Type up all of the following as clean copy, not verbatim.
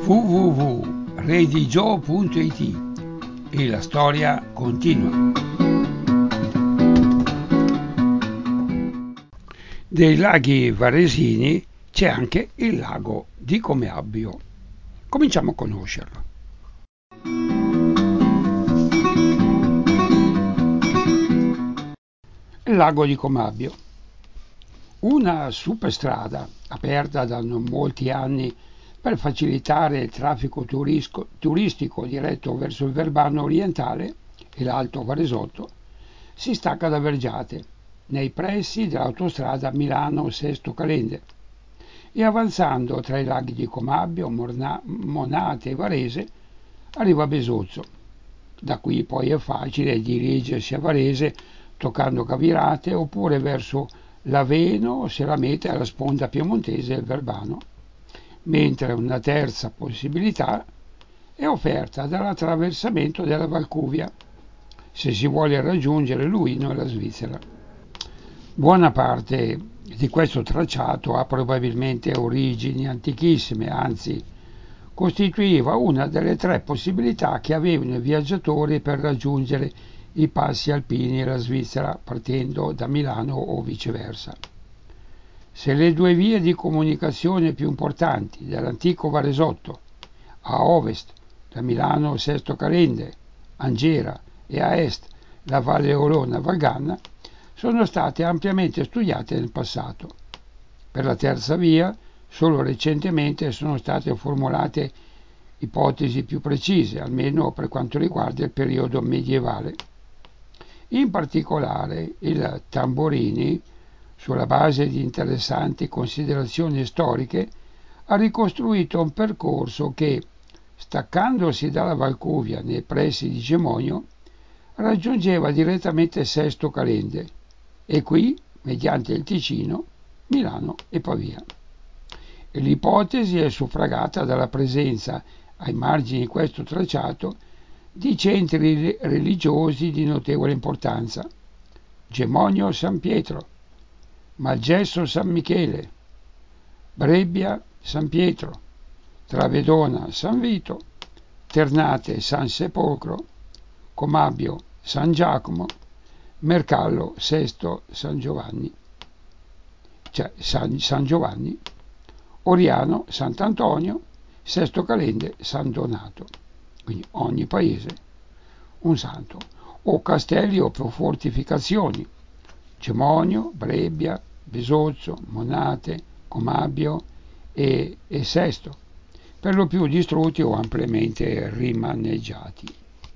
www.redigio.it e la storia continua. Dei laghi varesini c'è anche il lago di Comeabbio. Cominciamo a conoscerlo. Il lago di Comeabbio. Una superstrada aperta da non molti anni per facilitare il traffico turistico diretto verso il Verbano orientale e l'Alto Varesotto si stacca da Vergiate, nei pressi dell'autostrada Milano-Sesto Calende, e avanzando tra i laghi di Comeabbio, Monate e Varese arriva a Besozzo. Da qui poi è facile dirigersi a Varese toccando Cavirate oppure verso Laveno se la meta è la sponda piemontese del Verbano, mentre una terza possibilità è offerta dall'attraversamento della Valcuvia, se si vuole raggiungere Luino e la Svizzera. Buona parte di questo tracciato ha probabilmente origini antichissime, anzi costituiva una delle tre possibilità che avevano i viaggiatori per raggiungere i passi alpini e la Svizzera partendo da Milano o viceversa. Se le due vie di comunicazione più importanti dell'antico Varesotto, a ovest da Milano Sesto Calende, Angera e a est la Valle Olona-Valganna, sono state ampiamente studiate nel passato. Per la terza via, solo recentemente sono state formulate ipotesi più precise, almeno per quanto riguarda il periodo medievale. In particolare, il Tamborini, sulla base di interessanti considerazioni storiche, ha ricostruito un percorso che, staccandosi dalla Valcuvia nei pressi di Gemonio, raggiungeva direttamente Sesto Calende e qui, mediante il Ticino, Milano e Pavia. E l'ipotesi è suffragata dalla presenza, ai margini di questo tracciato, di centri religiosi di notevole importanza: Gemonio San Pietro, Malgesso San Michele, Brebbia San Pietro, Travedona San Vito, Ternate San Sepolcro, Comeabbio San Giacomo, Mercallo Sesto San Giovanni, San Giovanni, Oriano Sant'Antonio, Sesto Calende San Donato. Quindi ogni paese un santo, o castelli o fortificazioni: Gemonio, Brebbia, Besozzo, Monate, Comeabbio e Sesto, per lo più distrutti o ampiamente rimaneggiati.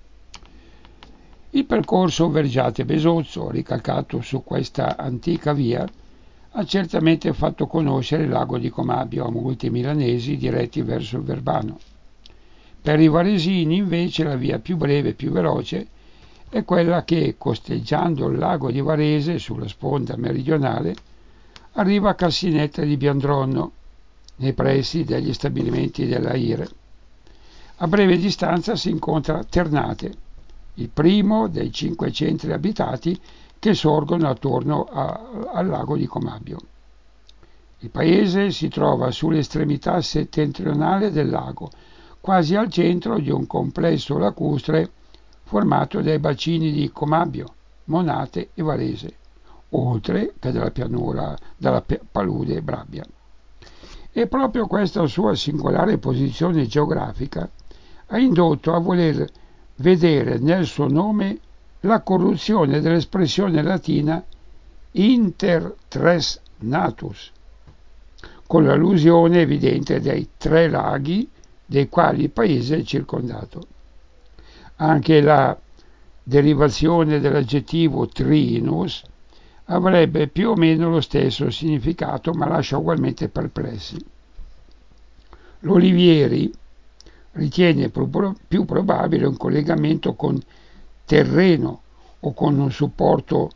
Il percorso Vergiate-Besozzo, ricalcato su questa antica via, ha certamente fatto conoscere il lago di Comeabbio a molti milanesi diretti verso il Verbano. Per i varesini, invece, la via più breve e più veloce è quella che, costeggiando il lago di Varese sulla sponda meridionale, arriva a Cassinetta di Biandronno, nei pressi degli stabilimenti della IRE. A breve distanza si incontra Ternate, il primo dei 5 centri abitati che sorgono attorno al lago di Comeabbio. Il paese si trova sull'estremità settentrionale del lago, quasi al centro di un complesso lacustre formato dai bacini di Comeabbio, Monate e Varese, oltre che dalla pianura, dalla palude Brabbia. E proprio questa sua singolare posizione geografica ha indotto a voler vedere nel suo nome la corruzione dell'espressione latina inter tres natus, con l'allusione evidente dei 3 laghi dei quali il paese è circondato. Anche la derivazione dell'aggettivo trinus avrebbe più o meno lo stesso significato, ma lascia ugualmente perplessi. L'Olivieri ritiene più probabile un collegamento con terreno o con un supposto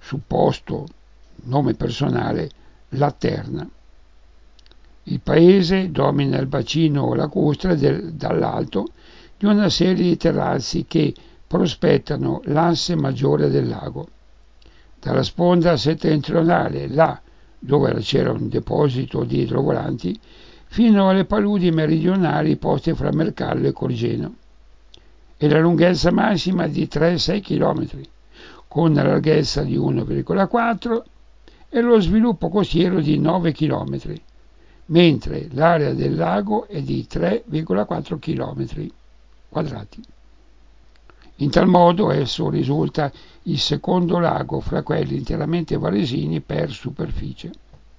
nome personale, Laterna. Il paese domina il bacino lacustre dall'alto di una serie di terrazzi che prospettano l'asse maggiore del lago. Dalla sponda settentrionale, là dove c'era un deposito di idrovolanti, fino alle paludi meridionali poste fra Mercallo e Corgeno, e la lunghezza massima di 3-6 km, con la larghezza di 1,4 e lo sviluppo costiero di 9 km, mentre l'area del lago è di 3,4 km quadrati. In tal modo esso risulta il secondo lago fra quelli interamente varesini per superficie.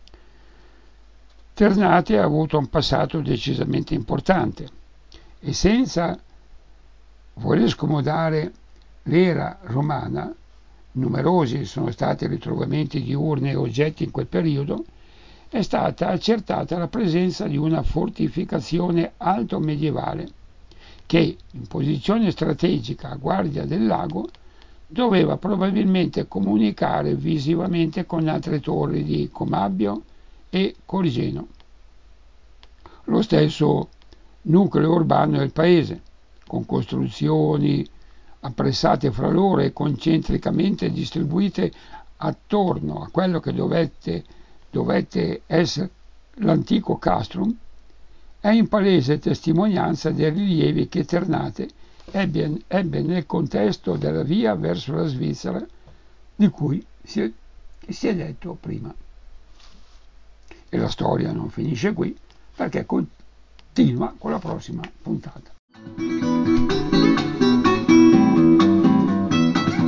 Ternate ha avuto un passato decisamente importante e, senza voler scomodare l'era romana, numerosi sono stati i ritrovamenti di urne e oggetti in quel periodo, è stata accertata la presenza di una fortificazione alto medievale che, in posizione strategica a guardia del lago, doveva probabilmente comunicare visivamente con altre torri di Comabbio e Corgeno. Lo stesso nucleo urbano del paese, con costruzioni appressate fra loro e concentricamente distribuite attorno a quello che dovette essere l'antico castrum, è in palese testimonianza dei rilievi che Ternate ebbe nel contesto della via verso la Svizzera di cui si è detto prima. E la storia non finisce qui, perché continua con la prossima puntata.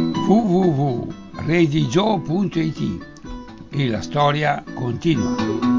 www.redigio.it e la storia continua.